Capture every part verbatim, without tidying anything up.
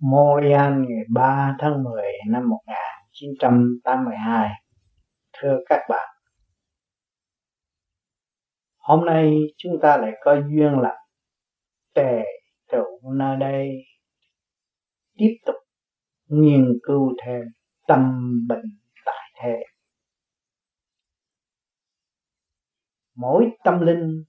Montreal ngày ba tháng mười năm một nghìn chín trăm tám mươi hai. Thưa các bạn, hôm nay chúng ta lại có duyên lành tề tựu nơi đây, tiếp tục nghiên cứu thêm tâm bệnh tại thế. Mỗi tâm linh,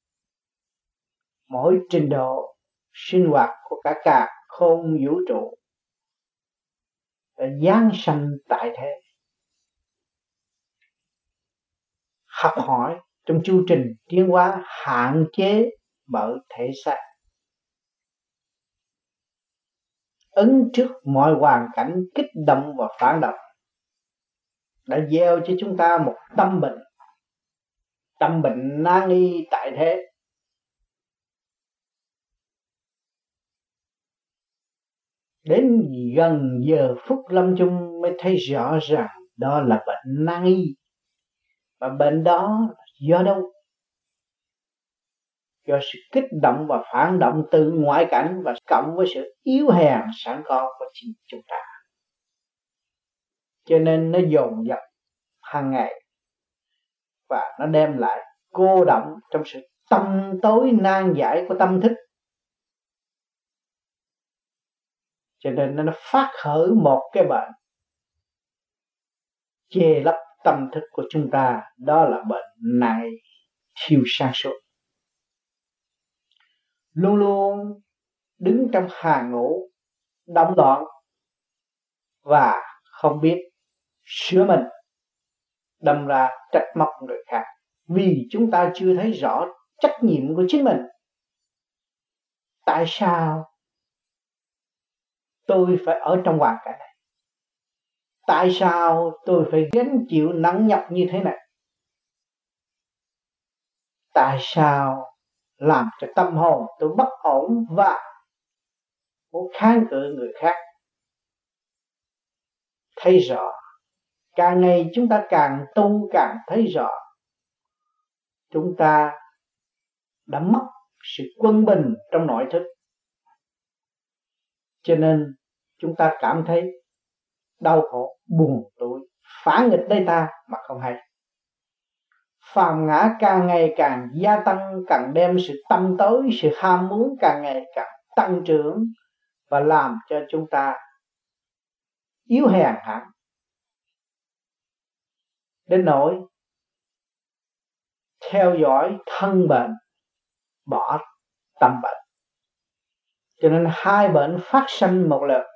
mỗi trình độ sinh hoạt của cả cả không vũ trụ đã giáng sanh tại thế, học hỏi trong chu trình tiến hóa hạn chế bởi thể xác, ứng trước mọi hoàn cảnh kích động và phản động, đã gieo cho chúng ta một tâm bệnh, tâm bệnh nan y tại thế. Đến gần giờ phút lâm chung mới thấy rõ ràng đó là bệnh nan y. Và bệnh đó do đâu? Do sự kích động và phản động từ ngoại cảnh, và cộng với sự yếu hèn sẵn có của chính chúng ta. Cho nên nó dồn dập hàng ngày, và nó đem lại cô động trong sự tâm tối nan giải của tâm thức. Cho nên nó phát khởi một cái bệnh che lấp tâm thức của chúng ta, đó là bệnh này thiếu sáng suốt. Luôn luôn đứng trong hàng ngũ động loạn và không biết sửa mình, đâm ra trách móc người khác, vì chúng ta chưa thấy rõ trách nhiệm của chính mình. Tại sao tôi phải ở trong hoàn cảnh này? Tại sao tôi phải gánh chịu nặng nhọc như thế này? Tại sao làm cho tâm hồn tôi bất ổn và muốn kháng cự người khác? Thấy rõ, càng ngày chúng ta càng tu càng thấy rõ, chúng ta đã mất sự quân bình trong nội thức. Cho nên chúng ta cảm thấy đau khổ, buồn tủi, phá nghịch đây ta mà không hay. Phàm ngã càng ngày càng gia tăng, càng đem sự tâm tối, sự ham muốn càng ngày càng tăng trưởng, và làm cho chúng ta yếu hèn hẳn, đến nỗi theo dõi thân bệnh, bỏ tâm bệnh. Cho nên hai bệnh phát sinh một lượt,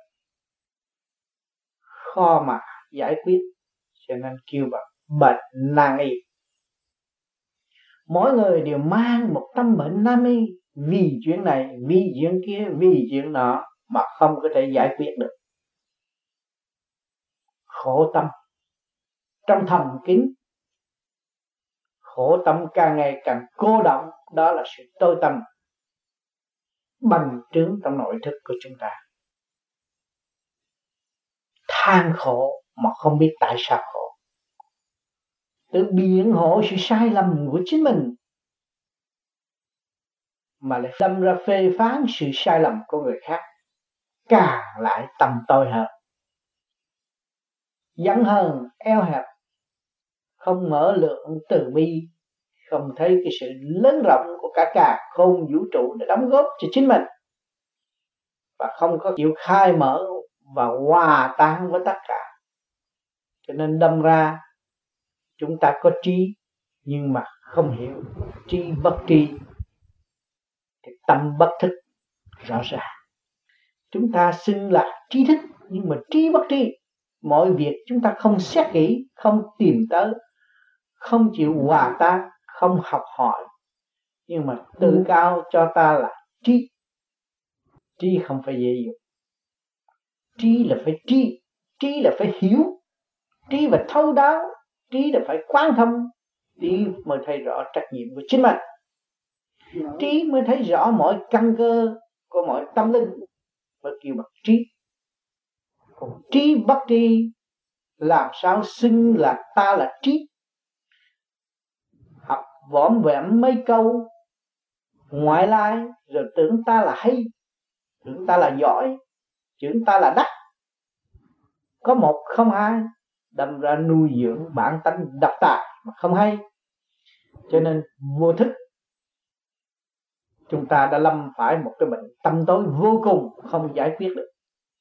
khó mà giải quyết, cho nên kêu bằng bệnh nan y. Mỗi người đều mang một tâm bệnh nan y, vì chuyện này, vì chuyện kia, vì chuyện nọ mà không có thể giải quyết được. Khổ tâm trong thầm kín, khổ tâm càng ngày càng cô động, đó là sự tối tâm bành trướng trong nội thức của chúng ta. Than khổ mà không biết tại sao khổ, tự biện hộ sự sai lầm của chính mình, mà lại đâm ra phê phán sự sai lầm của người khác, càng lại tâm tối hơn, giận hờn eo hẹp, không mở lượng từ bi, không thấy cái sự lớn rộng của cả cả không vũ trụ để đóng góp cho chính mình, và không có chịu khai mở và hòa tan với tất cả. Cho nên đâm ra chúng ta có trí nhưng mà không hiểu, trí bất tri thì tâm bất thức. Rõ ràng chúng ta xưng là trí thức, nhưng mà trí bất tri. Mọi việc chúng ta không xét kỹ, không tìm tới, không chịu hòa tan, không học hỏi, nhưng mà tự cao cho ta là trí. Trí không phải dễ dùng. Trí là phải trí, trí là phải hiểu, trí và thấu đáo, trí là phải quán thông, trí mới thấy rõ trách nhiệm của chính mình. Trí mới thấy rõ mọi căn cơ của mọi tâm linh, mới kêu bằng trí. Còn trí bất tri làm sao xưng là ta là trí? Học vỏm vẹm mấy câu ngoại lai rồi tưởng ta là hay, tưởng ta là giỏi, chữ ta là đắc, có một không hai, đâm ra nuôi dưỡng bản tánh độc tài mà không hay. Cho nên vô thức chúng ta đã lâm phải một cái bệnh tâm tối vô cùng, không giải quyết được.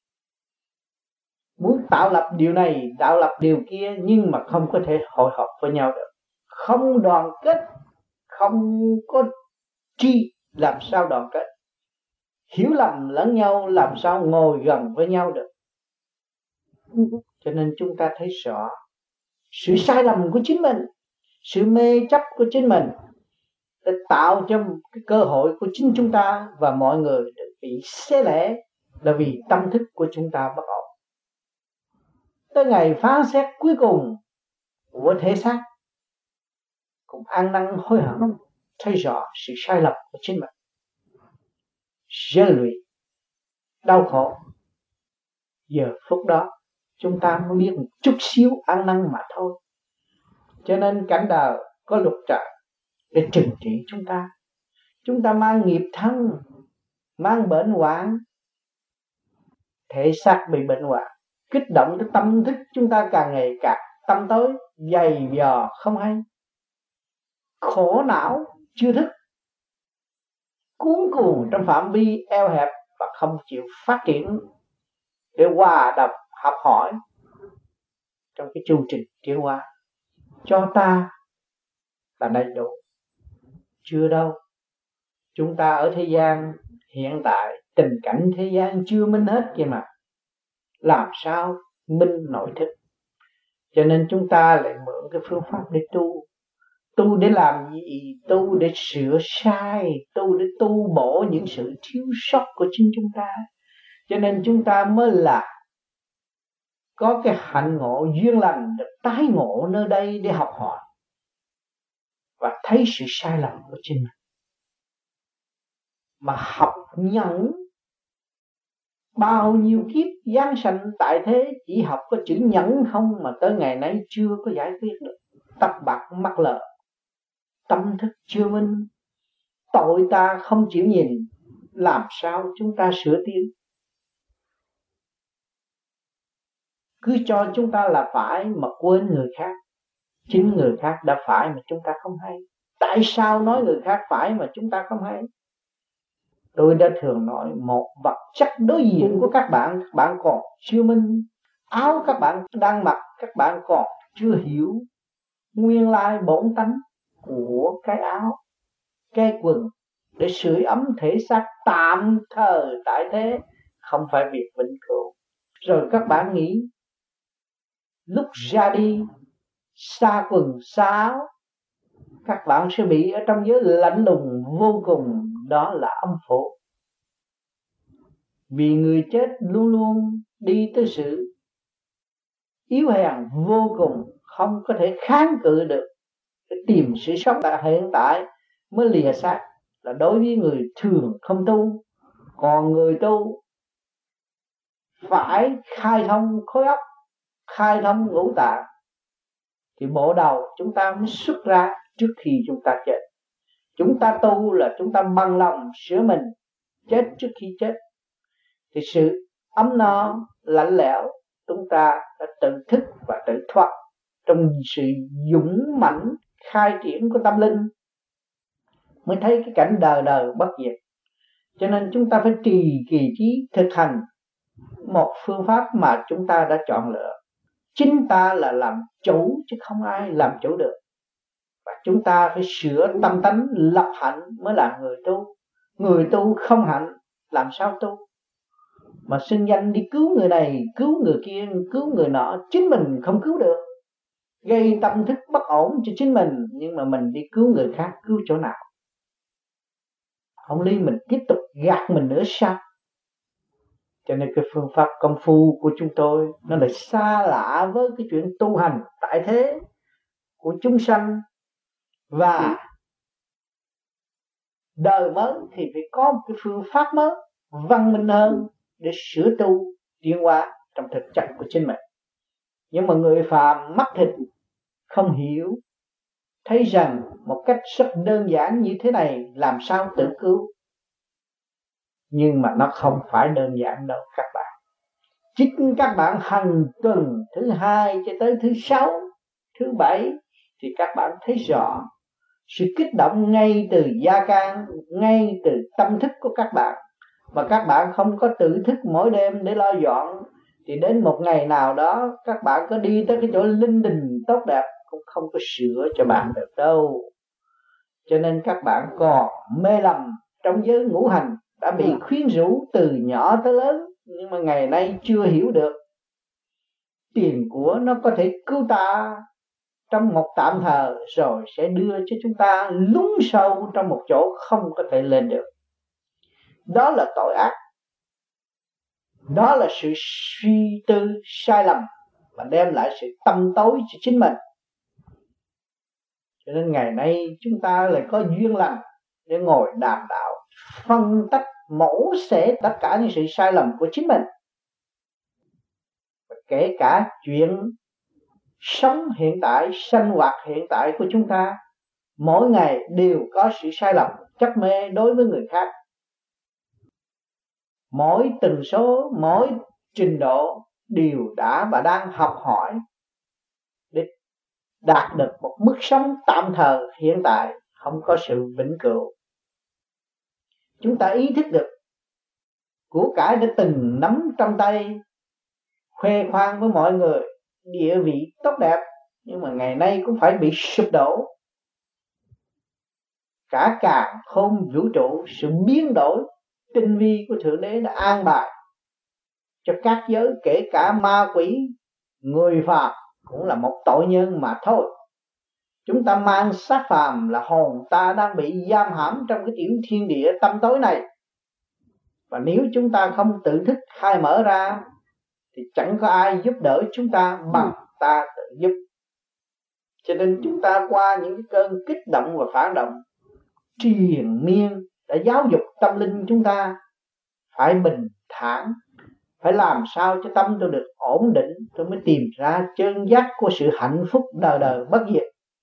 Muốn tạo lập điều này, tạo lập điều kia, nhưng mà không có thể hội họp với nhau được, không đoàn kết, không có chi, làm sao đoàn kết? Hiểu lầm lẫn nhau, làm sao ngồi gần với nhau được? Cho nên chúng ta thấy rõ sự sai lầm của chính mình, sự mê chấp của chính mình để tạo cho cái cơ hội của chính chúng ta và mọi người bị xé lẻ, là vì tâm thức của chúng ta bất ổn. Tới ngày phán xét cuối cùng của thể xác cũng ăn năn hối hận, thấy rõ sự sai lầm của chính mình, rơi lụy, đau khổ. Giờ phút đó chúng ta mới biết một chút xíu ăn năn mà thôi. Cho nên cảnh đời có luật trời để trừng trị chúng ta. Chúng ta mang nghiệp thân, mang bệnh hoạn, thể xác bị bệnh hoạn, kích động tới tâm thức chúng ta càng ngày càng tâm tối, dày dò không hay, khổ não chưa thức, cuốn cuồng trong phạm vi eo hẹp và không chịu phát triển để hòa đồng học hỏi trong cái chu trình tiến hóa. Cho ta là đầy đủ. Chưa đâu. Chúng ta ở thế gian hiện tại, tình cảnh thế gian chưa minh hết kia mà, làm sao minh nội thức? Cho nên chúng ta lại mượn cái phương pháp để tu. Tu để làm gì? Tu để sửa sai, tu để tu bổ những sự thiếu sót của chính chúng ta. Cho nên chúng ta mới là có cái hạnh ngộ duyên lành được tái ngộ nơi đây để học hỏi và thấy sự sai lầm của chính mình. Mà học nhẫn, bao nhiêu kiếp giáng sanh tại thế chỉ học có chữ nhẫn không mà tới ngày nay chưa có giải quyết được. Tóc bạc mắt lợ, tâm thức chưa minh, tội ta không chịu nhìn, làm sao chúng ta sửa tiến? Cứ cho chúng ta là phải mà quên người khác. Chính người khác đã phải mà chúng ta không hay. Tại sao nói người khác phải mà chúng ta không hay? Tôi đã thường nói một vật chất đối diện của các bạn, các bạn còn chưa minh. Áo các bạn đang mặc, các bạn còn chưa hiểu nguyên lai bổn tánh của cái áo, cái quần để sưởi ấm thể xác tạm thời tại thế, không phải việc vĩnh cửu. Rồi các bạn nghĩ lúc ra đi xa quần xa áo, các bạn sẽ bị ở trong giới lạnh lùng vô cùng, đó là âm phủ. Vì người chết luôn luôn đi tới sự yếu hèn vô cùng, không có thể kháng cự được, để tìm sự sống tại hiện tại mới lìa xác, là đối với người thường không tu. Còn người tu phải khai thông khối óc, khai thông ngũ tạng, thì bộ đầu chúng ta mới xuất ra trước khi chúng ta chết. Chúng ta tu là chúng ta bằng lòng sửa mình, chết trước khi chết. Thì sự ấm no, lạnh lẽo, chúng ta đã tự thức và tự thoát trong sự dũng mãnh khai triển của tâm linh, mới thấy cái cảnh đời đời bất diệt. Cho nên chúng ta phải trì kỳ trí thực hành một phương pháp mà chúng ta đã chọn lựa. Chính ta là làm chủ chứ không ai làm chủ được. Và chúng ta phải sửa tâm tánh lập hạnh mới là người tu. Người tu không hạnh làm sao tu? Mà xưng danh đi cứu người này, cứu người kia, cứu người nọ, chính mình không cứu được, gây tâm thức bất ổn cho chính mình. Nhưng mà mình đi cứu người khác, cứu chỗ nào? Không lý mình tiếp tục gạt mình nữa sao? Cho nên cái phương pháp công phu của chúng tôi nó lại xa lạ với cái chuyện tu hành tại thế của chúng sanh. Và đời mới thì phải có một cái phương pháp mới, văn minh hơn để sửa tu tiến hóa trong thực chất của chính mình. Nhưng mà người phàm mắt thịt không hiểu, thấy rằng một cách rất đơn giản như thế này làm sao tự cứu. Nhưng mà nó không phải đơn giản đâu các bạn. chính các bạn hàng tuần thứ hai cho tới thứ sáu, thứ bảy thì các bạn thấy rõ sự kích động ngay từ da can, ngay từ tâm thức của các bạn. Mà các bạn không có tự thức mỗi đêm để lo dọn, thì đến một ngày nào đó các bạn có đi tới cái chỗ linh đình tốt đẹp cũng không có sửa cho bạn được đâu. Cho nên các bạn còn mê lầm trong giới ngũ hành, đã bị khuyến rũ từ nhỏ tới lớn, nhưng mà ngày nay chưa hiểu được tiền của nó có thể cứu ta trong một tạm thời, rồi sẽ đưa cho chúng ta lún sâu trong một chỗ không có thể lên được. Đó là tội ác, đó là sự suy tư sai lầm và đem lại sự tâm tối cho chính mình. Cho nên ngày nay chúng ta lại có duyên lành để ngồi đàm đạo, phân tích mổ xẻ tất cả những sự sai lầm của chính mình, và kể cả chuyện sống hiện tại, sinh hoạt hiện tại của chúng ta mỗi ngày đều có sự sai lầm, chấp mê đối với người khác. Mỗi tần số, mỗi trình độ đều đã và đang học hỏi để đạt được một mức sống tạm thời hiện tại, không có sự vĩnh cửu. Chúng ta ý thức được của cải đã từng nắm trong tay, khoe khoang với mọi người, địa vị tốt đẹp, nhưng mà ngày nay cũng phải bị sụp đổ. Cả càn khôn vũ trụ, sự biến đổi tinh vi của Thượng Đế đã an bài cho các giới, kể cả ma quỷ, người phàm cũng là một tội nhân mà thôi. Chúng ta mang xác phàm là hồn ta đang bị giam hãm trong cái tiểu thiên địa tâm tối này, và nếu chúng ta không tự thức khai mở ra thì chẳng có ai giúp đỡ chúng ta bằng ta tự giúp. Cho nên chúng ta qua những cái cơn kích động và phản động triền miên đã giáo dục tâm linh chúng ta phải bình thản, phải làm sao cho tâm tôi được ổn định, tôi mới tìm ra chân giác của sự hạnh phúc đời đời bất diệt.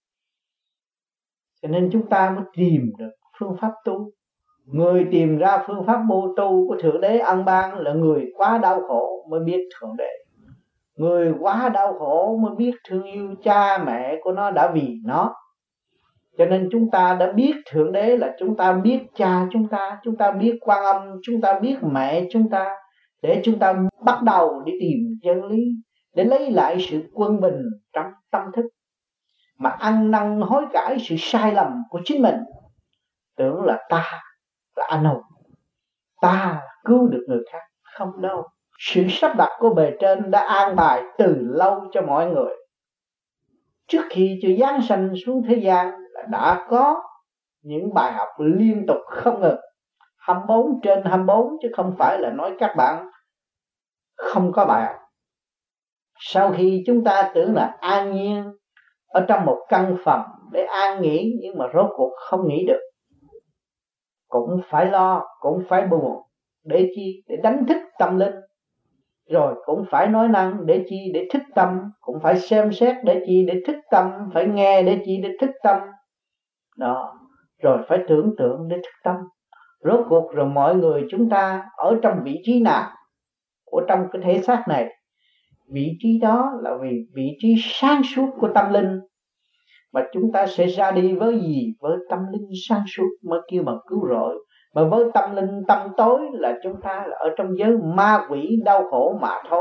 Cho nên chúng ta mới tìm được phương pháp tu. Người tìm ra phương pháp mô tu của Thượng Đế ăn ban là người quá đau khổ mới biết Thượng Đế. Người quá đau khổ mới biết thương yêu cha mẹ của nó đã vì nó. Cho nên chúng ta đã biết Thượng Đế là chúng ta biết cha chúng ta, chúng ta biết Quan Âm, chúng ta biết mẹ chúng ta, để chúng ta bắt đầu đi tìm chân lý, để lấy lại sự quân bình trong tâm thức, mà ăn năn hối cải sự sai lầm của chính mình. Tưởng là ta là anh hùng, ta cứu được người khác, không đâu. Sự sắp đặt của bề trên đã an bài từ lâu cho mọi người. Trước khi chưa giáng sanh xuống thế gian là đã có những bài học liên tục không ngừng, hai mươi bốn trên hai mươi bốn, chứ không phải là nói các bạn không có bài học. Sau khi chúng ta tưởng là an nhiên ở trong một căn phòng để an nghỉ, nhưng mà rốt cuộc không nghỉ được, cũng phải lo, cũng phải buồn. Để chi? Để đánh thức tâm linh. Rồi cũng phải nói năng để chi? Để thức tâm. Cũng phải xem xét để chi? Để thức tâm. Phải nghe để chi? Để thức tâm. Đó. Rồi phải tưởng tượng để thức tâm. Rốt cuộc rồi mọi người chúng ta ở trong vị trí nào của trong cái thể xác này? Vị trí đó là vì vị trí sáng suốt của tâm linh, mà chúng ta sẽ ra đi với gì? Với tâm linh sáng suốt mới kêu bằng cứu rỗi. Mà với tâm linh tâm tối là chúng ta là ở trong giới ma quỷ đau khổ mà thôi.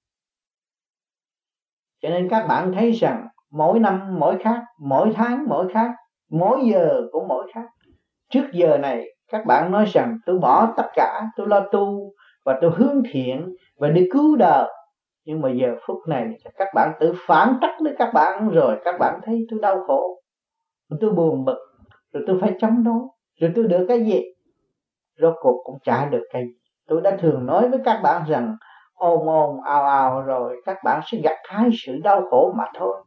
Cho nên các bạn thấy rằng mỗi năm mỗi khác, mỗi tháng mỗi khác, mỗi giờ cũng mỗi khác. Trước giờ này các bạn nói rằng tôi bỏ tất cả, tôi lo tu và tôi hướng thiện và đi cứu đời. Nhưng mà giờ phút này các bạn tự phản trắc với các bạn, rồi các bạn thấy tôi đau khổ, tôi buồn bực, rồi tôi phải chống đối, rồi tôi được cái gì? Rốt cuộc cũng chả được cái gì. Tôi đã thường nói với các bạn rằng ồn ồn ào ào rồi các bạn sẽ gặt hái sự đau khổ mà thôi.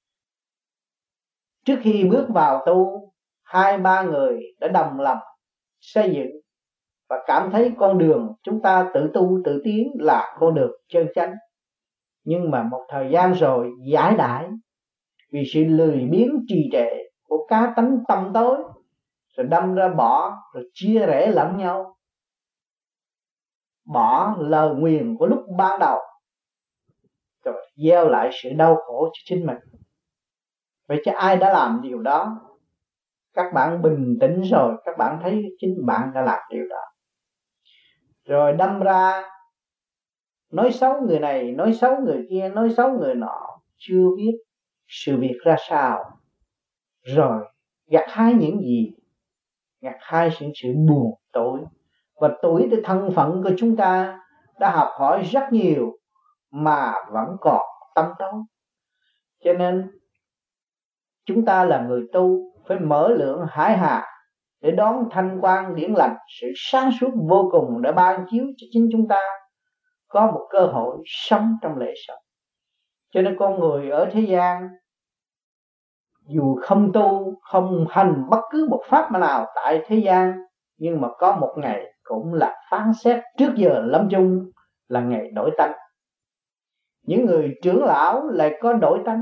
Trước khi bước vào tu, hai ba người đã đồng lòng xây dựng và cảm thấy con đường chúng ta tự tu tự tiến là con đường chân chánh. Nhưng mà một thời gian rồi giải đãi vì sự lười biếng trì trệ của cá tánh tâm tối, rồi đâm ra bỏ, rồi chia rẽ lẫn nhau. Bỏ lời nguyền của lúc ban đầu rồi gieo lại sự đau khổ cho chính mình. Vậy chứ ai đã làm điều đó? Các bạn bình tĩnh rồi các bạn thấy chính bạn đã làm điều đó. Rồi đâm ra nói xấu người này, nói xấu người kia, nói xấu người nọ, chưa biết sự việc ra sao, rồi gặt hái những gì? Gặt hái những sự buồn tối. Và tuổi cái thân phận của chúng ta đã học hỏi rất nhiều mà vẫn còn tâm tối. Cho nên chúng ta là người tu phải mở lượng hải hà để đón thanh quan điển lành, sự sáng suốt vô cùng để ban chiếu cho chính chúng ta có một cơ hội sống trong lễ sống. Cho nên con người ở thế gian dù không tu, không hành bất cứ một pháp nào tại thế gian, nhưng mà có một ngày cũng là phán xét trước giờ lâm chung, là ngày đổi tánh. Những người trưởng lão lại có đổi tánh,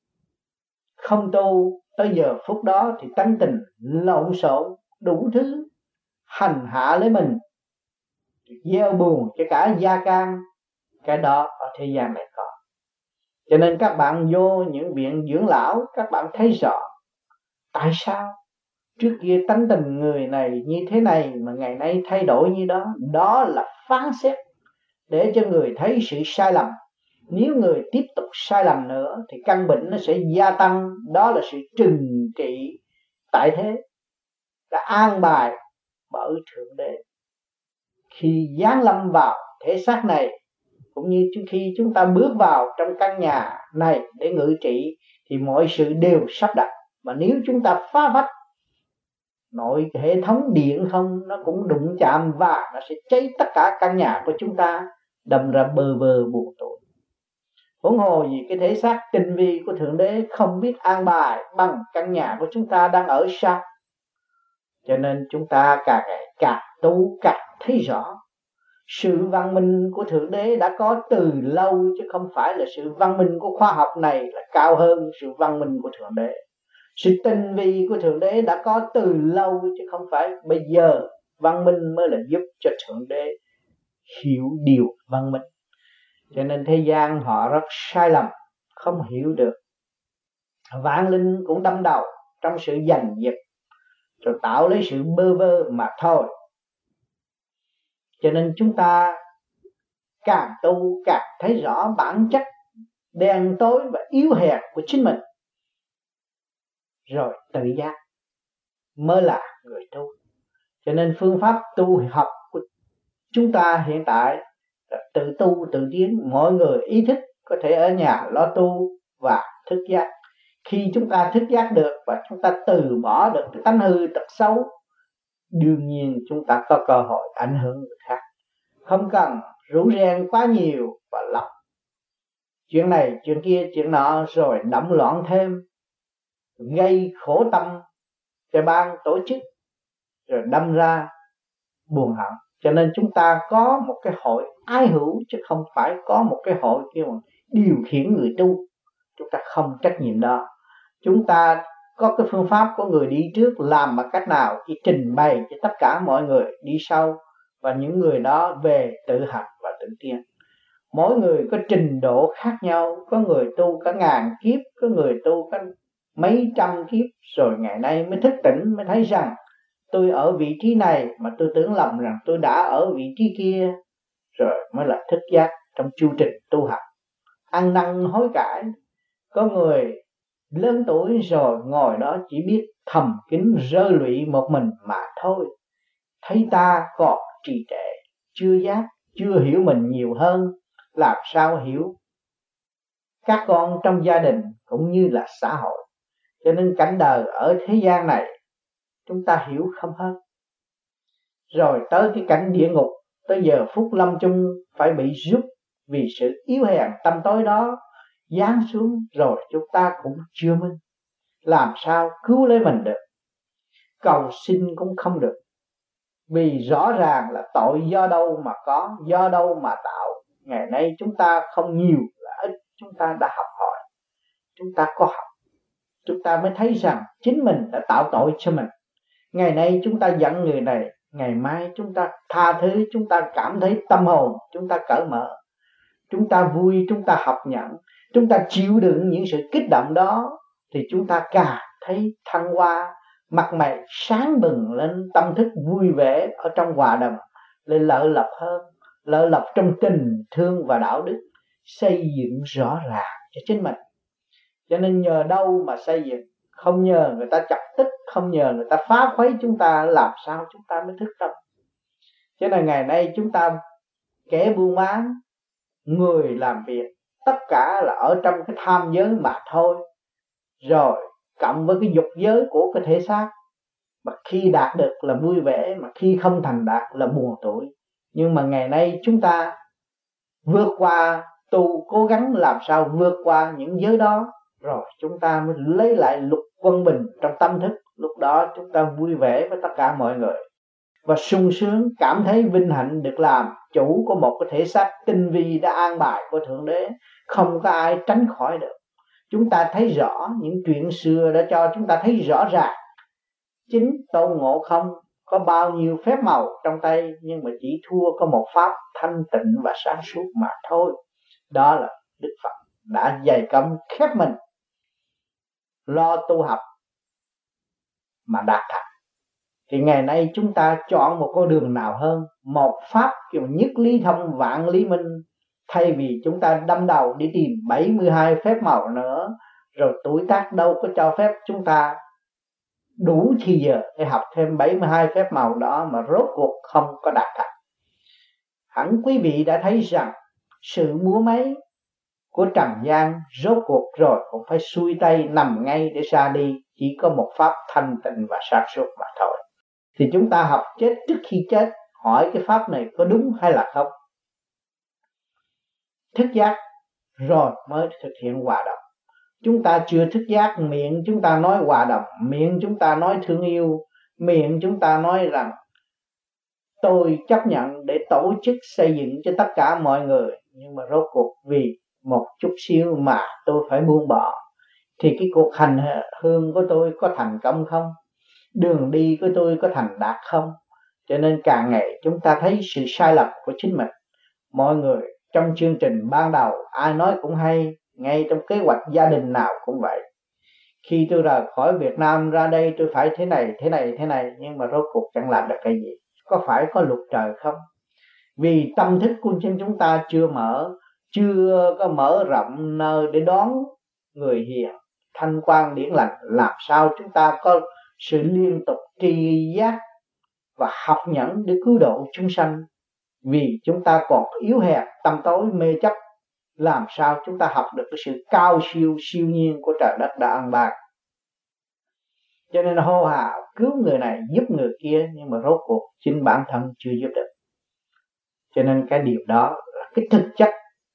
không tu tới giờ phút đó thì tánh tình lộn xộn, đủ thứ hành hạ lấy mình, gieo buồn cho cả gia can. Cái đó ở thế gian này có. Cho nên các bạn vô những viện dưỡng lão, các bạn thấy rõ tại sao trước kia tánh tình người này như thế này mà ngày nay thay đổi như đó. Đó là phán xét để cho người thấy sự sai lầm. Nếu người tiếp tục sai lầm nữa thì căn bệnh nó sẽ gia tăng. Đó là sự trừng trị tại thế, đã an bài bởi Thượng Đế. Khi giáng lâm vào thể xác này, cũng như trước khi chúng ta bước vào trong căn nhà này để ngự trị, thì mọi sự đều sắp đặt. Mà nếu chúng ta phá vách nội hệ thống điện không, nó cũng đụng chạm và nó sẽ cháy tất cả căn nhà của chúng ta, đâm ra bơ vơ buồn tội. Huống hồ gì cái thể xác tinh vi của Thượng Đế không biết an bài bằng căn nhà của chúng ta đang ở sao. Cho nên chúng ta càng ngày càng tu càng thấy rõ sự văn minh của Thượng Đế đã có từ lâu, chứ không phải là sự văn minh của khoa học này là cao hơn sự văn minh của Thượng Đế. Sự tinh vi của Thượng Đế đã có từ lâu, chứ không phải bây giờ văn minh mới là giúp cho Thượng Đế hiểu điều văn minh. Cho nên thế gian họ rất sai lầm, không hiểu được. Vạn linh cũng đâm đầu trong sự giành giật, rồi tạo lấy sự bơ vơ mà thôi. Cho nên chúng ta càng tu càng thấy rõ bản chất đen tối và yếu hèn của chính mình, rồi tự giác mới là người tu. Cho nên phương pháp tu học của chúng ta hiện tại là tự tu tự tiến. Mọi người ý thức có thể ở nhà lo tu và thức giác. Khi chúng ta thức giác được và chúng ta từ bỏ được cái tánh hư tật xấu, đương nhiên chúng ta có cơ hội ảnh hưởng người khác. Không cần rủ ren quá nhiều và lập chuyện này chuyện kia chuyện nọ rồi động loạn thêm, gây khổ tâm cho ban tổ chức, rồi đâm ra buồn hận. Cho nên chúng ta có một cái hội ái hữu, chứ không phải có một cái hội kêu mà điều khiển người tu. Chúng ta không trách nhiệm đó. Chúng ta có cái phương pháp của người đi trước làm bằng cách nào, chỉ trình bày cho tất cả mọi người đi sau, và những người đó về tự học và tự tiến. Mỗi người có trình độ khác nhau, có người tu cả ngàn kiếp, có người tu cả mấy trăm kiếp, rồi ngày nay mới thức tỉnh, mới thấy rằng tôi ở vị trí này mà tôi tưởng lầm rằng tôi đã ở vị trí kia, rồi mới là thức giác trong chu trình tu học. Ăn năn hối cải. Có người lớn tuổi rồi ngồi đó chỉ biết thầm kín rơi lụy một mình mà thôi. Thấy ta còn trì trệ, chưa giác, chưa hiểu mình nhiều hơn, làm sao hiểu các con trong gia đình cũng như là xã hội. Cho nên cảnh đời ở thế gian này chúng ta hiểu không hết. Rồi tới cái cảnh địa ngục, tới giờ phút lâm chung phải bị giúp vì sự yếu hèn tâm tối đó giáng xuống, rồi chúng ta cũng chưa minh, làm sao cứu lấy mình được. Cầu xin cũng không được, vì rõ ràng là tội do đâu mà có, do đâu mà tạo. Ngày nay chúng ta không nhiều là ít, chúng ta đã học hỏi, chúng ta có học, chúng ta mới thấy rằng chính mình đã tạo tội cho mình. Ngày nay chúng ta giận người này, ngày mai chúng ta tha thứ, chúng ta cảm thấy tâm hồn chúng ta cởi mở, chúng ta vui, chúng ta học nhận, chúng ta chịu đựng những sự kích động đó, thì chúng ta càng thấy thăng hoa, mặt mày sáng bừng lên, tâm thức vui vẻ ở trong hòa đồng, lên lợi lộc hơn, lợi lộc trong tình thương và đạo đức, xây dựng rõ ràng cho chính mình. Cho nên nhờ đâu mà xây dựng, không nhờ người ta chọc tức, không nhờ người ta phá khuấy chúng ta, làm sao chúng ta mới thức tâm. Cho nên ngày nay chúng ta kẻ buôn bán, người làm việc, tất cả là ở trong cái tham giới mà thôi. Rồi cộng với cái dục giới của cái thể xác, mà khi đạt được là vui vẻ, mà khi không thành đạt là buồn tủi. Nhưng mà ngày nay chúng ta vượt qua, tu cố gắng làm sao vượt qua những giới đó, rồi chúng ta mới lấy lại lục quân bình trong tâm thức. Lúc đó chúng ta vui vẻ với tất cả mọi người và sung sướng, cảm thấy vinh hạnh được làm chủ của một cái thể xác tinh vi đã an bài của Thượng Đế, không có ai tránh khỏi được. Chúng ta thấy rõ những chuyện xưa đã cho chúng ta thấy rõ ràng. Chính Tôn Ngộ Không có bao nhiêu phép màu trong tay, nhưng mà chỉ thua có một pháp thanh tịnh và sáng suốt mà thôi. Đó là Đức Phật đã dày công khép mình lo tu học mà đạt thành. Thì ngày nay chúng ta chọn một con đường nào hơn, một pháp kiểu nhất lý thông vạn lý minh, thay vì chúng ta đâm đầu đi tìm bảy mươi hai phép màu nữa, rồi tuổi tác đâu có cho phép chúng ta đủ thì giờ để học thêm bảy mươi hai phép màu đó mà rốt cuộc không có đạt thành. Hẳn quý vị đã thấy rằng sự múa máy của trần gian rốt cuộc rồi cũng phải xuôi tay nằm ngay để ra đi, chỉ có một pháp thanh tịnh và sáng suốt mà thôi. Thì chúng ta học chết trước khi chết, hỏi cái pháp này có đúng hay là không. Thức giác rồi mới thực hiện hòa đồng. Chúng ta chưa thức giác, miệng chúng ta nói hòa đồng, miệng chúng ta nói thương yêu, miệng chúng ta nói rằng tôi chấp nhận để tổ chức xây dựng cho tất cả mọi người, nhưng mà rốt cuộc vì một chút xíu mà tôi phải buông bỏ, thì cái cuộc hành hương của tôi có thành công không? Đường đi của tôi có thành đạt không? Cho nên càng ngày chúng ta thấy sự sai lầm của chính mình. Mọi người trong chương trình ban đầu ai nói cũng hay, ngay trong kế hoạch gia đình nào cũng vậy. Khi tôi rời khỏi Việt Nam ra đây tôi phải thế này, thế này, thế này, nhưng mà rốt cuộc chẳng làm được cái gì. Có phải có luật trời không? Vì tâm thức của chúng ta chưa mở, chưa có mở rộng nơi để đón người hiền, thanh quan điển lành, làm sao chúng ta có sự liên tục tri giác và học nhẫn để cứu độ chúng sanh. Vì chúng ta còn yếu hèn, tâm tối, mê chấp, làm sao chúng ta học được cái sự cao siêu, siêu nhiên của trời đất đã an bài. Cho nên hô hào cứu người này, giúp người kia, nhưng mà rốt cuộc chính bản thân chưa giúp được. Cho nên cái điều đó là cái thực chất.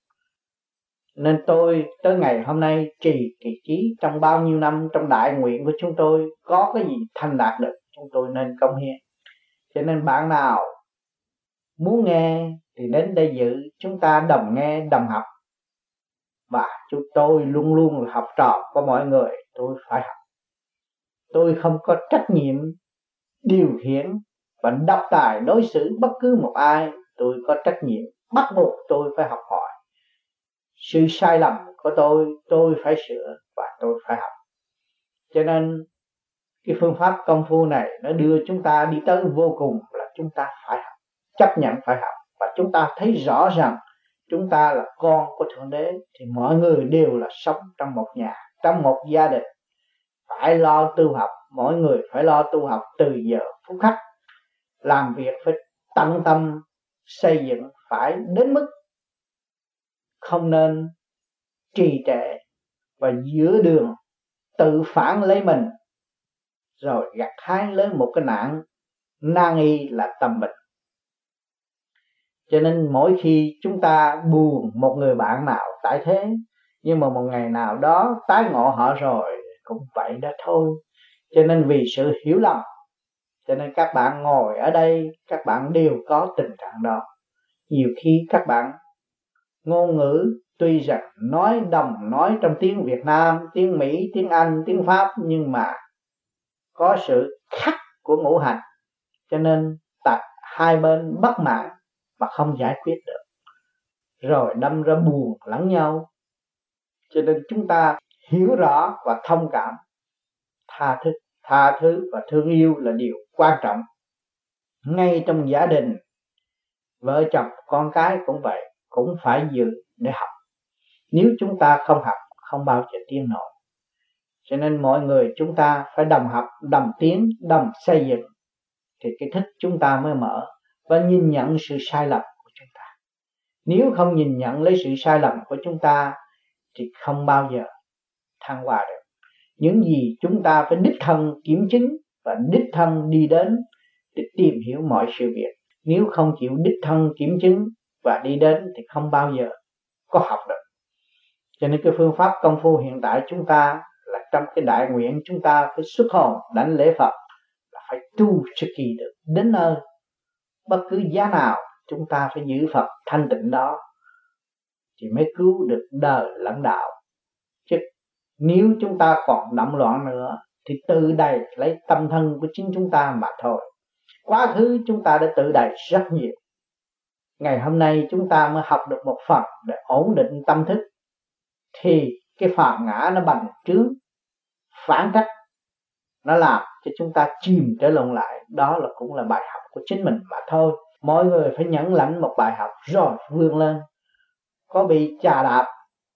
Nên tôi tới ngày hôm nay trì kỳ trí trong bao nhiêu năm trong đại nguyện của chúng tôi, có cái gì thành đạt được chúng tôi nên cống hiến. Cho nên bạn nào muốn nghe thì đến đây dự, chúng ta đồng nghe đồng học. Và chúng tôi luôn luôn là học trò của mọi người, tôi phải học. Tôi không có trách nhiệm điều khiển và độc tài đối xử bất cứ một ai. Tôi có trách nhiệm bắt buộc tôi phải học hỏi. Sự sai lầm của tôi, tôi phải sửa và tôi phải học. Cho nên cái phương pháp công phu này nó đưa chúng ta đi tới vô cùng là chúng ta phải học, chấp nhận phải học. Và chúng ta thấy rõ rằng chúng ta là con của Thượng Đế, thì mọi người đều là sống trong một nhà, trong một gia đình. Phải lo tu học, mỗi người phải lo tu học từ giờ phút khắc. Làm việc phải tận tâm xây dựng, phải đến mức không nên trì trệ và giữa đường tự phản lấy mình, rồi gặt hái lấy một cái nạn nan y là tâm bệnh. Cho nên mỗi khi chúng ta buồn một người bạn nào tại thế, nhưng mà một ngày nào đó tái ngộ họ rồi cũng vậy đó thôi. Cho nên vì sự hiểu lầm, cho nên các bạn ngồi ở đây, các bạn đều có tình trạng đó. Nhiều khi các bạn ngôn ngữ tuy rằng nói đồng nói trong tiếng Việt Nam, tiếng Mỹ, tiếng Anh, tiếng Pháp, nhưng mà có sự khắc của ngũ hành, cho nên tại hai bên bất mãn mà không giải quyết được. rồi đâm ra buồn lẫn nhau. Cho nên chúng ta hiểu rõ và thông cảm, tha thứ, tha thứ và thương yêu là điều quan trọng. Ngay trong gia đình, vợ chồng con cái cũng vậy, cũng phải giữ để học. Nếu chúng ta không học, không bao giờ tiến nổi. Cho nên mọi người chúng ta phải đồng học, đồng tiến, đồng xây dựng, thì cái thức chúng ta mới mở và nhìn nhận sự sai lầm của chúng ta. Nếu không nhìn nhận lấy sự sai lầm của chúng ta thì không bao giờ thăng hoa được. Những gì chúng ta phải đích thân kiểm chứng và đích thân đi đến để tìm hiểu mọi sự việc. Nếu không chịu đích thân kiểm chứng và đi đến thì không bao giờ có học được. Cho nên cái phương pháp công phu hiện tại chúng ta là trong cái đại nguyện chúng ta phải xuất hồn đánh lễ Phật, là phải tu cho kỳ được đến nơi. Bất cứ giá nào chúng ta phải giữ Phật thanh tịnh đó thì mới cứu được đời lẫn đạo. Chứ nếu chúng ta còn động loạn nữa thì tự đầy lấy tâm thân của chính chúng ta mà thôi. Quá khứ chúng ta đã tự đầy rất nhiều. Ngày hôm nay chúng ta mới học được một phần để ổn định tâm thức, thì cái phàm ngã nó bành trướng, phản trắc, nó làm cho chúng ta chìm trở lộn lại. Đó là cũng là bài học của chính mình mà thôi. Mọi người phải nhẫn lãnh một bài học rồi vươn lên. Có bị chà đạp,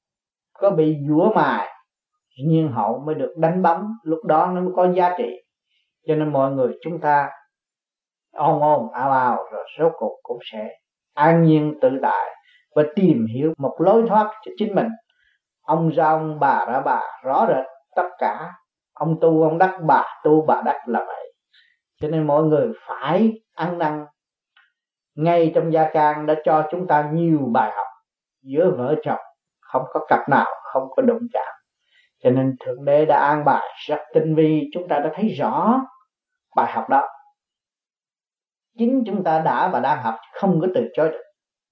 có bị dũa mài, nhiên hậu mới được đánh bấm, lúc đó nó mới có giá trị. Cho nên mọi người chúng ta ồn ồn ào ào rồi rốt cuộc cũng sẽ an nhiên tự tại và tìm hiểu một lối thoát cho chính mình. Ông ra ông, bà ra bà, rõ rệt tất cả. Ông tu ông đắc, bà tu bà đắc là vậy. Cho nên mọi người phải ăn năn. Ngay trong Gia Can đã cho chúng ta nhiều bài học giữa vợ chồng, không có cặp nào không có đụng chạm. Cho nên Thượng Đế đã an bài rất tinh vi, chúng ta đã thấy rõ bài học đó. Chính chúng ta đã và đang học, không có từ chối được.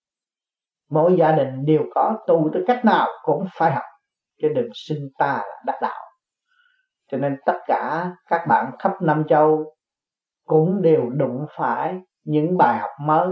Mỗi gia đình đều có, tu tới cách nào cũng phải học, chứ đừng xưng ta là đắc đạo. Cho nên tất cả các bạn khắp Nam Châu cũng đều đụng phải những bài học mới.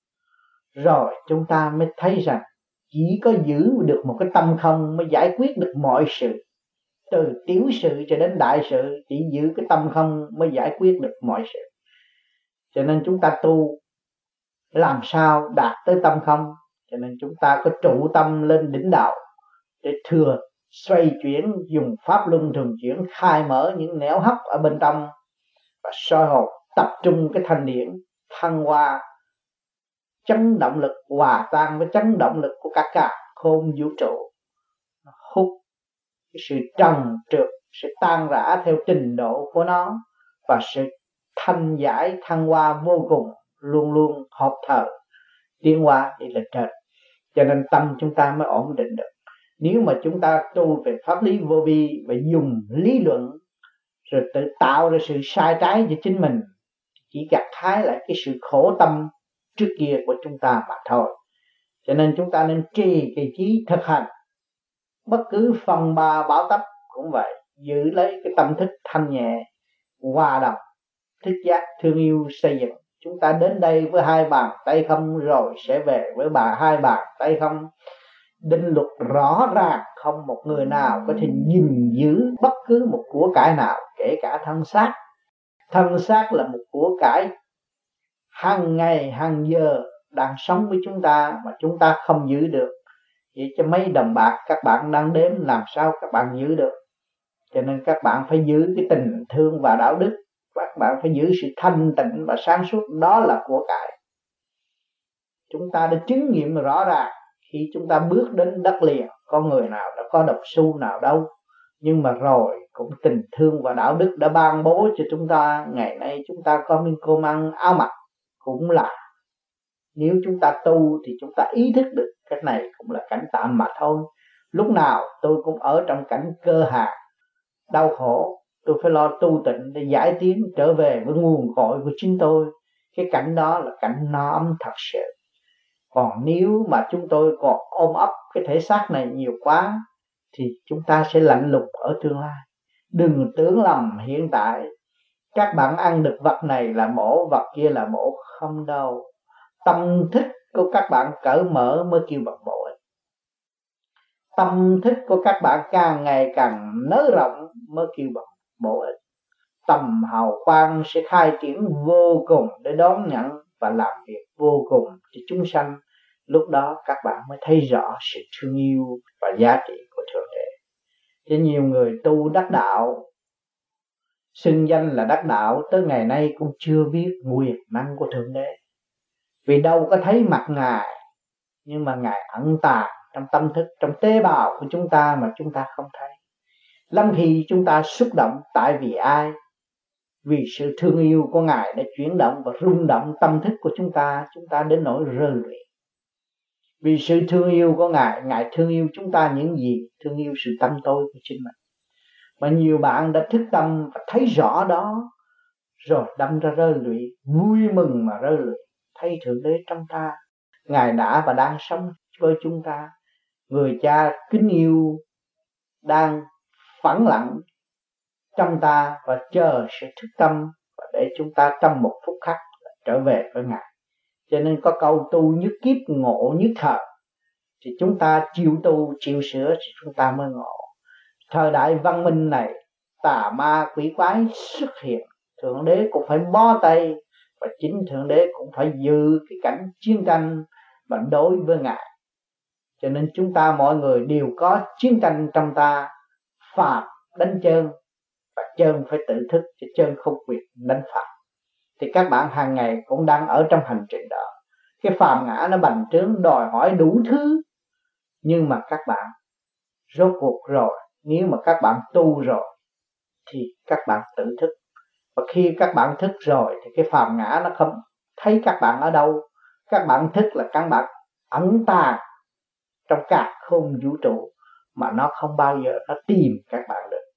Rồi chúng ta mới thấy rằng chỉ có giữ được một cái tâm không mới giải quyết được mọi sự. Từ tiểu sự cho đến đại sự, chỉ giữ cái tâm không mới giải quyết được mọi sự. Cho nên chúng ta tu làm sao đạt tới tâm không. Cho nên chúng ta có trụ tâm lên đỉnh đạo để thừa xoay chuyển, dùng pháp luân thường chuyển, khai mở những nẻo hấp ở bên trong và soi hồn, tập trung cái thanh điển thăng hoa, chấn động lực hòa tan với chấn động lực của cả cả khôn vũ trụ, hút cái sự trần trượt, sự tan rã theo trình độ của nó, và sự thanh giải thăng hoa vô cùng luôn luôn hợp thời tiến hóa đi lên trên. Cho nên tâm chúng ta mới ổn định được. Nếu mà chúng ta tu về pháp lý vô vi và dùng lý luận rồi tự tạo ra sự sai trái cho chính mình, chỉ gặt hái lại cái sự khổ tâm trước kia của chúng ta mà thôi. Cho nên chúng ta nên trì kỳ trí thực hành. Bất cứ phong ba bão táp cũng vậy, giữ lấy cái tâm thức thanh nhẹ, hòa đồng, thức giác, thương yêu, xây dựng. Chúng ta đến đây với hai bàn tay không rồi sẽ về với bà hai bàn tay không. Định luật rõ ràng, không một người nào có thể gìn giữ bất cứ một của cải nào, kể cả thân xác. Thân xác là một của cải hàng ngày hàng giờ đang sống với chúng ta mà chúng ta không giữ được. Vậy cho mấy đồng bạc các bạn đang đếm làm sao các bạn giữ được. Cho nên các bạn phải giữ cái tình thương và đạo đức, các bạn phải giữ sự thanh tịnh và sáng suốt, đó là của cải. Chúng ta đã chứng nghiệm rõ ràng khi chúng ta bước đến đất liền, con người nào đã có đồng xu nào đâu, nhưng mà rồi cũng tình thương và đạo đức đã ban bố cho chúng ta. Ngày nay chúng ta có miếng cơm ăn áo mặc, cũng là nếu chúng ta tu thì chúng ta ý thức được cái này cũng là cảnh tạm mà thôi. Lúc nào tôi cũng ở trong cảnh cơ hà đau khổ, tôi phải lo tu tịnh để giải tiến trở về với nguồn cội của chính tôi. Cái cảnh đó là cảnh no ấm thật sự. Còn nếu mà chúng tôi còn ôm ấp cái thể xác này nhiều quá thì chúng ta sẽ lạnh lùng ở tương lai. Đừng tưởng lầm hiện tại các bạn ăn được vật này là mổ, vật kia là mổ, không đâu. Tâm thức của các bạn cởi mở mới kêu bằng mổ Tâm thức của các bạn càng ngày càng nới rộng mới kêu bằng bổ ích. Tầm hào quang sẽ khai triển vô cùng để đón nhận và làm việc vô cùng cho chúng sanh. Lúc đó các bạn mới thấy rõ sự thương yêu và giá trị của Thượng Đế. Chứ nhiều người tu đắc đạo, xưng danh là đắc đạo, tới ngày nay cũng chưa biết quyền năng của Thượng Đế. Vì đâu có thấy mặt Ngài, nhưng mà Ngài ẩn tàng trong tâm thức, trong tế bào của chúng ta mà chúng ta không thấy. Lắm khi chúng ta xúc động tại vì ai? Vì sự thương yêu của Ngài đã chuyển động và rung động tâm thức của chúng ta, chúng ta đến nỗi rơi lệ. Vì sự thương yêu của Ngài, Ngài thương yêu chúng ta những gì? Thương yêu sự tâm tối của chính mình. Mà nhiều bạn đã thức tâm và thấy rõ đó, rồi đâm ra rơi lụy, vui mừng mà rơi lụy. Thấy Thượng Đế trong ta, Ngài đã và đang sống với chúng ta. Người cha kính yêu đang phẳng lặng trong ta và chờ sự thức tâm, và để chúng ta trong một phút khắc trở về với Ngài. Cho nên có câu tu nhất kiếp ngộ nhất thời, thì chúng ta chịu tu chịu sửa thì chúng ta mới ngộ. Thời đại văn minh này, tà ma quỷ quái xuất hiện, Thượng Đế cũng phải bó tay, và chính Thượng Đế cũng phải giữ cái cảnh chiến tranh và đối với Ngài. Cho nên chúng ta mọi người đều có chiến tranh trong ta, phàm đánh chơn, và chơn phải tự thức, chứ chơn không quyền đánh phàm. Thì các bạn hàng ngày cũng đang ở trong hành trình đó. Cái phàm ngã nó bành trướng đòi hỏi đủ thứ, nhưng mà các bạn rốt cuộc rồi, nếu mà các bạn tu rồi thì các bạn tự thức. Và khi các bạn thức rồi thì cái phàm ngã nó không thấy các bạn ở đâu. Các bạn thức là các bạn ẩn tàng trong càn khôn vũ trụ, mà nó không bao giờ nó tìm các bạn được,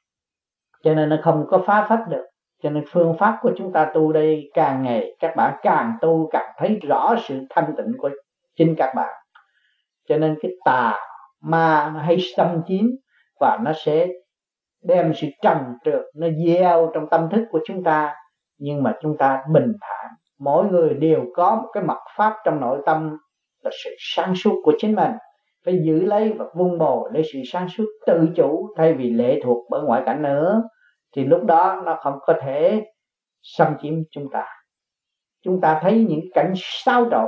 cho nên nó không có phá phách được. Cho nên phương pháp của chúng ta tu đây, càng ngày các bạn càng tu càng thấy rõ sự thanh tịnh của chính các bạn. Cho nên cái tà ma nó hay xâm chiếm, và nó sẽ đem sự trầm trượt nó gieo trong tâm thức của chúng ta. Nhưng mà chúng ta bình thản, mỗi người đều có một cái mật pháp trong nội tâm là sự sáng suốt của chính mình. Phải giữ lấy và vun bồi lấy sự sáng suốt tự chủ, thay vì lệ thuộc bởi ngoại cảnh nữa, thì lúc đó nó không có thể xâm chiếm chúng ta. Chúng ta thấy những cảnh xáo trộn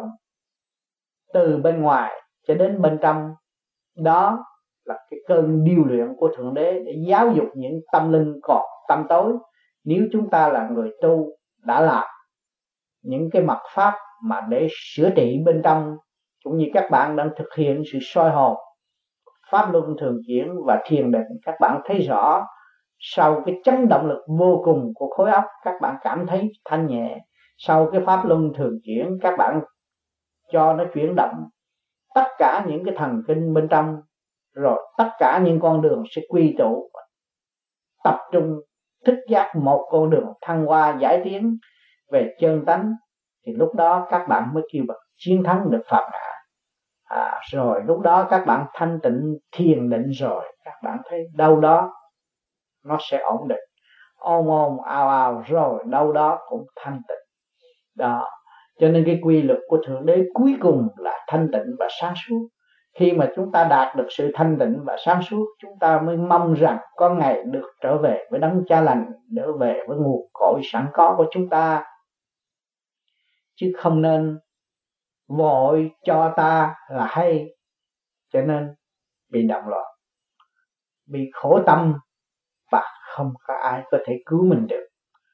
từ bên ngoài cho đến bên trong, đó là cái cơn điêu luyện của Thượng Đế để giáo dục những tâm linh còn tâm tối. Nếu chúng ta là người tu đã làm những cái mật pháp mà để sửa trị bên trong, cũng như các bạn đang thực hiện sự soi hồn, pháp luân thường chuyển và thiền định, các bạn thấy rõ sau cái chấn động lực vô cùng của khối óc, các bạn cảm thấy thanh nhẹ. Sau cái pháp luân thường chuyển, các bạn cho nó chuyển động tất cả những cái thần kinh bên trong, rồi tất cả những con đường sẽ quy tụ, tập trung thức giác một con đường thăng hoa giải tiến về chân tánh. Thì lúc đó các bạn mới kêu bằng chiến thắng được phạm ngã. À, rồi lúc đó các bạn thanh tịnh thiền định rồi, các bạn thấy đâu đó nó sẽ ổn định, ôm ôm ào ào, rồi đâu đó cũng thanh tịnh đó. Cho nên cái quy luật của Thượng Đế cuối cùng là thanh tịnh và sáng suốt. Khi mà chúng ta đạt được sự thanh tịnh và sáng suốt, chúng ta mới mong rằng có ngày được trở về với đấng Cha lành, trở về với nguồn cội sẵn có của chúng ta. Chứ không nên vội cho ta là hay, cho nên bị động loạn, bị khổ tâm, và không có ai có thể cứu mình được.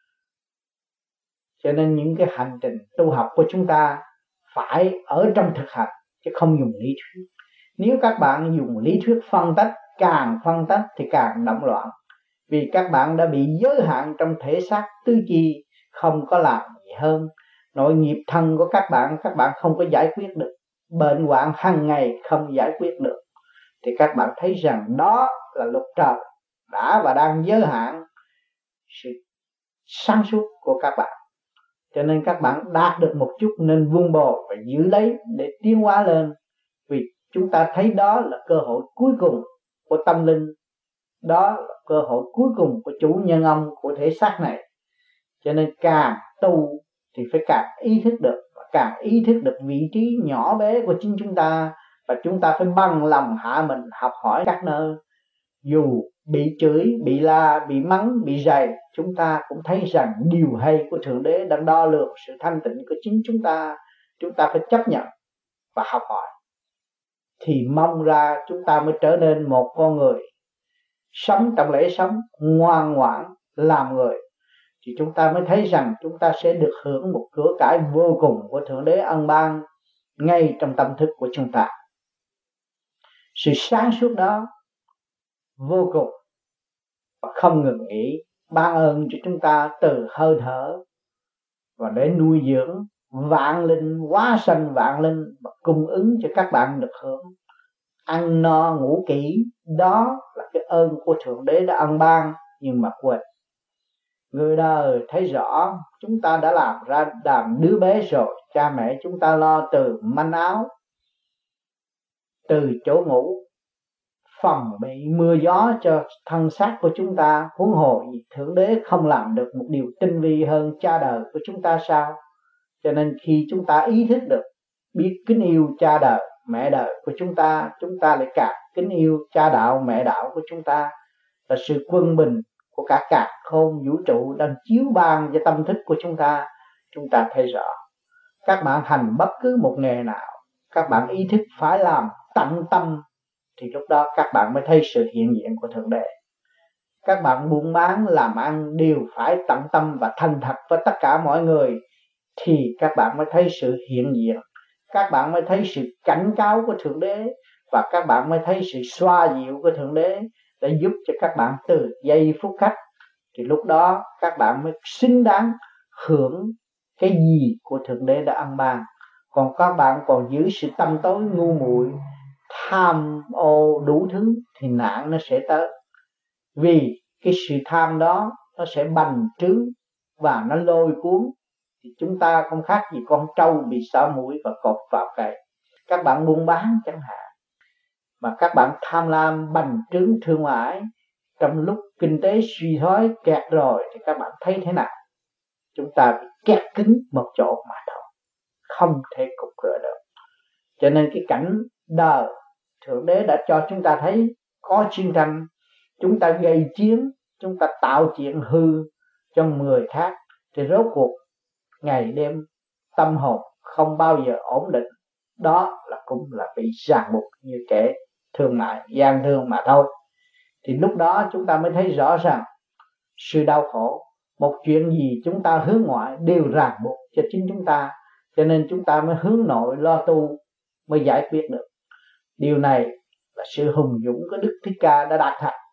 Cho nên những cái hành trình tu học của chúng ta phải ở trong thực hành, chứ không dùng lý thuyết. Nếu các bạn dùng lý thuyết phân tách, càng phân tách thì càng động loạn. Vì các bạn đã bị giới hạn trong thể xác tứ chi, không có làm gì hơn. Nội nghiệp thân của các bạn, các bạn không có giải quyết được. Bệnh hoạn hàng ngày không giải quyết được. Thì các bạn thấy rằng đó là luật trời đã và đang giới hạn sự sáng suốt của các bạn. Cho nên các bạn đạt được một chút nên vun bồi và giữ lấy để tiến hóa lên. Vì chúng ta thấy đó là cơ hội cuối cùng của tâm linh, đó là cơ hội cuối cùng của chủ nhân ông của thể xác này. Cho nên càng tu thì phải càng ý thức được, và càng ý thức được vị trí nhỏ bé của chính chúng ta, Và chúng ta phải bằng lòng hạ mình học hỏi các nơi. Dù bị chửi, bị la, bị mắng, bị dày, chúng ta cũng thấy rằng điều hay của Thượng Đế đang đo lường sự thanh tịnh của chính chúng ta. Chúng ta phải chấp nhận và học hỏi, thì mong ra chúng ta mới trở nên một con người sống trong lễ sống, ngoan ngoãn làm người. Thì chúng ta mới thấy rằng chúng ta sẽ được hưởng một cửa cải vô cùng của Thượng Đế ân ban ngay trong tâm thức của chúng ta. Sự sáng suốt đó vô cùng và không ngừng nghỉ ban ơn cho chúng ta từ hơi thở, và để nuôi dưỡng vạn linh, hóa sanh vạn linh, và cung ứng cho các bạn được hưởng ăn no ngủ kỹ. Đó là cái ơn của Thượng Đế đã ân ban. Nhưng mà quên, người đời thấy rõ chúng ta đã làm ra đàn đứa bé rồi. Cha mẹ chúng ta lo từ manh áo, từ chỗ ngủ, phòng bị mưa gió cho thân xác của chúng ta. Huống hồ gì Thượng Đế không làm được một điều tinh vi hơn cha đời của chúng ta sao? Cho nên khi chúng ta ý thức được, biết kính yêu cha đời mẹ đời của chúng ta, chúng ta lại càng kính yêu cha đạo mẹ đạo của chúng ta. Là sự quân bình của cả càn khôn vũ trụ đang chiếu ban cho tâm thức của chúng ta. Chúng ta thấy rõ, các bạn hành bất cứ một nghề nào, các bạn ý thức phải làm tận tâm, thì lúc đó các bạn mới thấy sự hiện diện của Thượng Đế. Các bạn buôn bán làm ăn đều phải tận tâm và thành thật với tất cả mọi người, thì các bạn mới thấy sự hiện diện. Các bạn mới thấy sự cảnh cáo của Thượng Đế, và các bạn mới thấy sự xoa dịu của Thượng Đế để giúp cho các bạn từ giây phút khắc. Thì lúc đó các bạn mới xứng đáng hưởng cái gì của Thượng Đế đã ân ban. Còn các bạn còn giữ sự tâm tối ngu muội, tham ô đủ thứ, thì nạn nó sẽ tới. Vì cái sự tham đó nó sẽ bành trướng và nó lôi cuốn. Thì chúng ta không khác gì con trâu bị xỏ mũi và cột vào cây. Các bạn buôn bán chẳng hạn, mà các bạn tham lam bành trướng thương mại, trong lúc kinh tế suy thoái kẹt rồi thì các bạn thấy thế nào? Chúng ta bị kẹt cứng một chỗ mà thôi, không thể cục cửa được. Cho nên cái cảnh đời Thượng Đế đã cho chúng ta thấy có chiến tranh, chúng ta gây chiến, chúng ta tạo chuyện hư cho người khác, thì rốt cuộc ngày đêm tâm hồn không bao giờ ổn định. Đó là cũng là bị ràng buộc như kẻ thương mại gian thương mà thôi. Thì lúc đó chúng ta mới thấy rõ rằng sự đau khổ, một chuyện gì chúng ta hướng ngoại đều ràng buộc cho chính chúng ta. Cho nên chúng ta mới hướng nội lo tu mới giải quyết được. Điều này là sự hùng dũng của Đức Thích Ca đã đạt thành.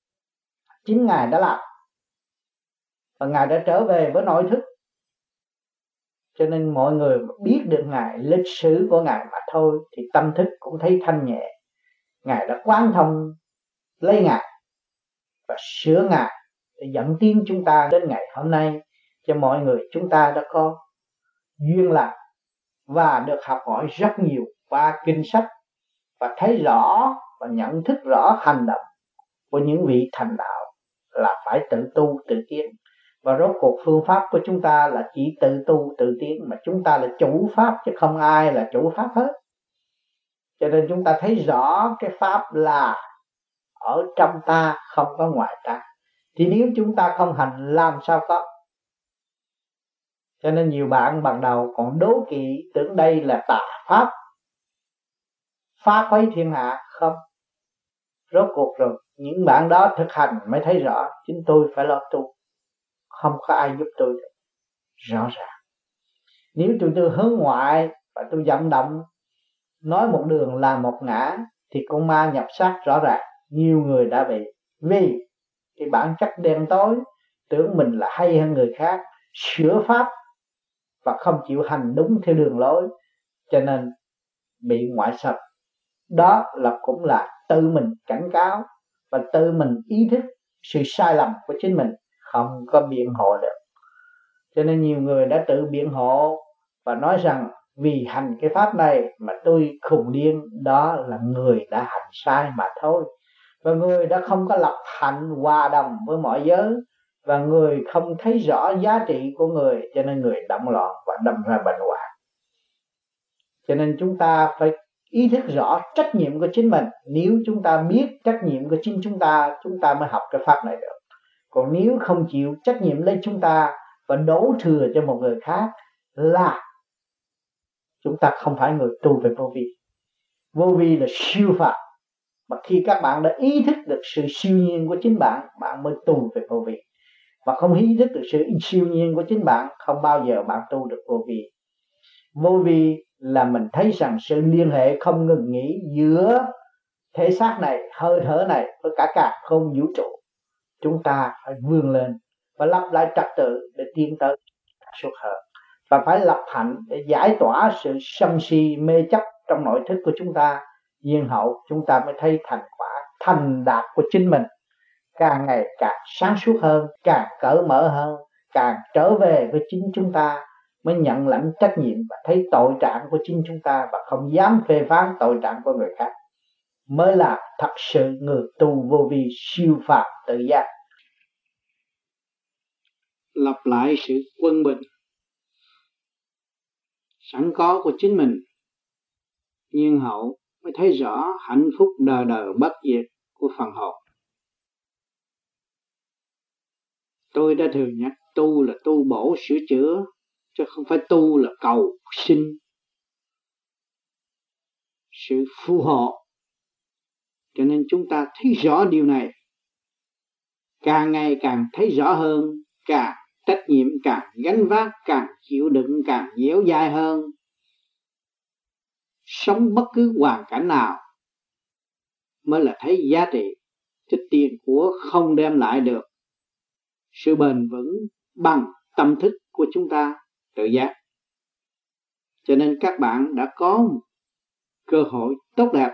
Chính Ngài đã làm, và Ngài đã trở về với nội thức. Cho nên mọi người biết được Ngài, lịch sử của Ngài mà thôi, thì tâm thức cũng thấy thanh nhẹ. Ngài đã quán thông lấy Ngài và sửa Ngài để dẫn tiến chúng ta đến ngày hôm nay. Cho mọi người chúng ta đã có duyên lành và được học hỏi rất nhiều qua kinh sách, và thấy rõ và nhận thức rõ hành động của những vị thành đạo là phải tự tu tự tiến. Và rốt cuộc phương pháp của chúng ta là chỉ tự tu tự tiến, mà chúng ta là chủ pháp chứ không ai là chủ pháp hết. Cho nên chúng ta thấy rõ cái pháp là ở trong ta, không có ngoài ta. Thì nếu chúng ta không hành làm sao có. Cho nên nhiều bạn ban đầu còn đố kỵ, tưởng đây là tà pháp, phá khuấy thiên hạ. Không, rốt cuộc rồi những bạn đó thực hành mới thấy rõ chính tôi phải lo tu, không có ai giúp tôi được. Rõ ràng nếu tôi tôi hướng ngoại và tôi vận động nói một đường làm một ngã, thì con ma nhập xác rõ ràng. Nhiều người đã bị vì cái bản chất đen tối, tưởng mình là hay hơn người khác, sửa pháp và không chịu hành đúng theo đường lối, cho nên bị ngoại xâm. Đó là cũng là tự mình cảnh cáo và tự mình ý thức sự sai lầm của chính mình, không có biện hộ được. Cho nên nhiều người đã tự biện hộ và nói rằng vì hành cái pháp này mà tôi khùng điên. Đó là người đã hành sai mà thôi. Và người đã không có lập hạnh hòa đồng với mọi giới, và người không thấy rõ giá trị của người, cho nên người động loạn và đâm ra bệnh hoạn. Cho nên chúng ta phải ý thức rõ trách nhiệm của chính mình. Nếu chúng ta biết trách nhiệm của chính chúng ta, chúng ta mới học cái pháp này được. Còn nếu không chịu trách nhiệm lấy chúng ta và đổ thừa cho một người khác là chúng ta không phải người tu về vô vi. Vô vi là siêu phàm, mà khi các bạn đã ý thức được sự siêu nhiên của chính bạn, bạn mới tu về vô vi. Và không ý thức được sự siêu nhiên của chính bạn, không bao giờ bạn tu được vô vi. Vô vi là mình thấy rằng sự liên hệ không ngừng nghỉ giữa thể xác này, hơi thở này với cả cả không vũ trụ. Chúng ta phải vươn lên và lập lại trật tự để tiến tới suốt hơn, và phải lập hạnh để giải tỏa sự sân si mê chấp trong nội thức của chúng ta. Nhiên hậu chúng ta mới thấy thành quả thành đạt của chính mình, càng ngày càng sáng suốt hơn, càng cởi mở hơn, càng trở về với chính chúng ta, mới nhận lãnh trách nhiệm và thấy tội trạng của chính chúng ta và không dám phê phán tội trạng của người khác, mới là thật sự người tu vô vi siêu phàm tự giác. Lập lại sự quân bình sẵn có của chính mình, nhiên hậu mới thấy rõ hạnh phúc đời đời bất diệt của phần hồn. Tôi đã thường nhắc tu là tu bổ sửa chữa, chứ không phải tu là cầu sinh sự phù hộ. Cho nên chúng ta thấy rõ điều này, càng ngày càng thấy rõ hơn, càng trách nhiệm càng gánh vác, càng chịu đựng càng dẻo dai hơn. Sống bất cứ hoàn cảnh nào mới là thấy giá trị, chứ tiền của không đem lại được sự bền vững bằng tâm thức của chúng ta tự giác. Cho nên các bạn đã có một cơ hội tốt đẹp,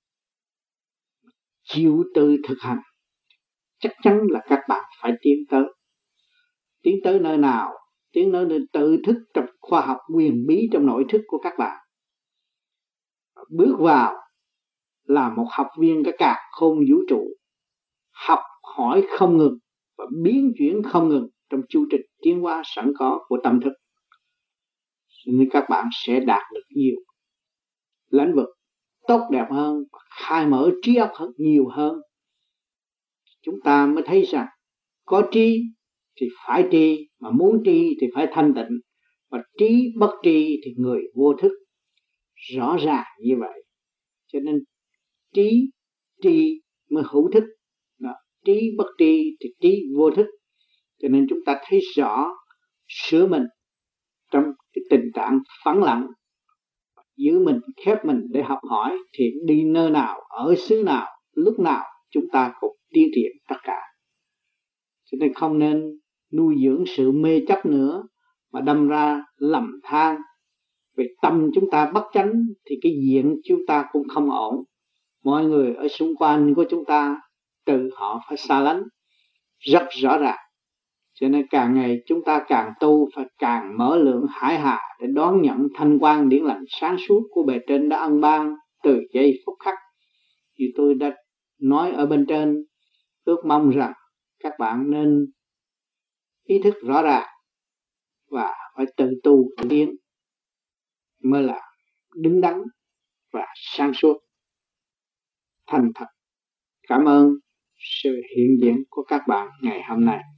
chịu tự thực hành, chắc chắn là các bạn phải tiến tới. Tiến tới nơi nào? Tiến tới nơi tự thức trong khoa học quyền bí trong nội thức của các bạn. Bước vào là một học viên cái càn khôn vũ trụ, học hỏi không ngừng và biến chuyển không ngừng trong chu trình tiến hóa sẵn có của tâm thức. Nên các bạn sẽ đạt được nhiều lĩnh vực tốt đẹp hơn, khai mở trí óc hơn, nhiều hơn. Chúng ta mới thấy rằng có trí thì phải tri, mà muốn tri thì phải thanh tịnh, và trí bất tri thì người vô thức. Rõ ràng như vậy. Cho nên trí tri mới hữu thức, đó. Trí bất tri thì trí vô thức. Cho nên chúng ta thấy rõ sửa mình trong cái tình trạng phẳng lặng, giữ mình khép mình để học hỏi, thì đi nơi nào, ở xứ nào, lúc nào chúng ta cũng tiến triển tất cả. Cho nên không nên nuôi dưỡng sự mê chấp nữa, mà đâm ra lầm than. Vì tâm chúng ta bất chánh thì cái diện chúng ta cũng không ổn. Mọi người ở xung quanh của chúng ta tự họ phải xa lánh rất rõ ràng. Cho nên càng ngày chúng ta càng tu phải càng mở lượng hải hà để đón nhận thanh quan điển lành sáng suốt của bề trên đã ân ban từ giây phút khắc. Như tôi đã nói ở bên trên, ước mong rằng các bạn nên ý thức rõ ràng và phải tự tu tự tiến mới là đứng đắn và sáng suốt. Thành thật cảm ơn sự hiện diện của các bạn ngày hôm nay.